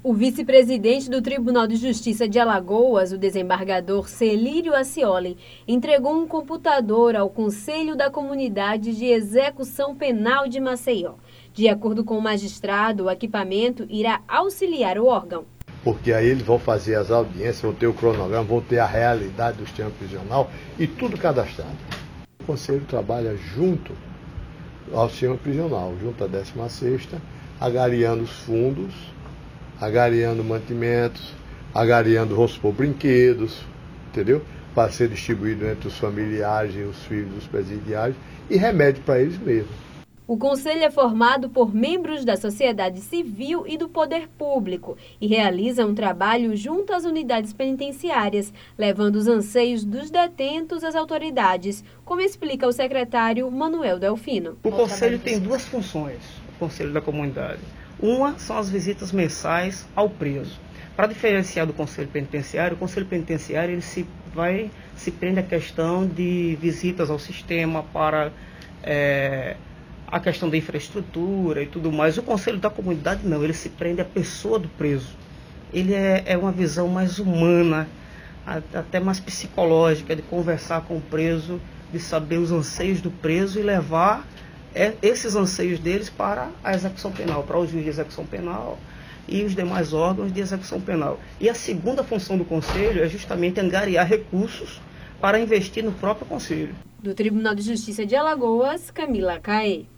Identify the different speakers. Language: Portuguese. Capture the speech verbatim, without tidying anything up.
Speaker 1: O vice-presidente do Tribunal de Justiça de Alagoas, o desembargador Celírio Acioli, entregou um computador ao Conselho da Comunidade de Execução Penal de Maceió. De acordo com o magistrado, o equipamento irá auxiliar o órgão.
Speaker 2: Porque aí eles vão fazer as audiências, vão ter o cronograma, vão ter a realidade do sistema prisional e tudo cadastrado. O Conselho trabalha junto ao sistema prisional, junto à décima sexta, agariando os fundos, agariando mantimentos, agariando, vamos supor, brinquedos, entendeu? Para ser distribuído entre os familiares e os filhos dos presidiários e remédio para eles mesmos.
Speaker 1: O Conselho é formado por membros da sociedade civil e do poder público e realiza um trabalho junto às unidades penitenciárias, levando os anseios dos detentos às autoridades, como explica o secretário Manuel Delfino.
Speaker 3: O Conselho tem duas funções, o Conselho da Comunidade. Uma são as visitas mensais ao preso. Para diferenciar do Conselho Penitenciário, o Conselho Penitenciário ele se, vai, se prende à questão de visitas ao sistema para é, a questão da infraestrutura e tudo mais. O Conselho da Comunidade não, ele se prende à pessoa do preso. Ele é, é uma visão mais humana, até mais psicológica, de conversar com o preso, de saber os anseios do preso e levar É esses anseios deles para a execução penal, para o juiz de execução penal e os demais órgãos de execução penal. E a segunda função do Conselho é justamente angariar recursos para investir no próprio Conselho.
Speaker 1: Do Tribunal de Justiça de Alagoas, Camila Caê.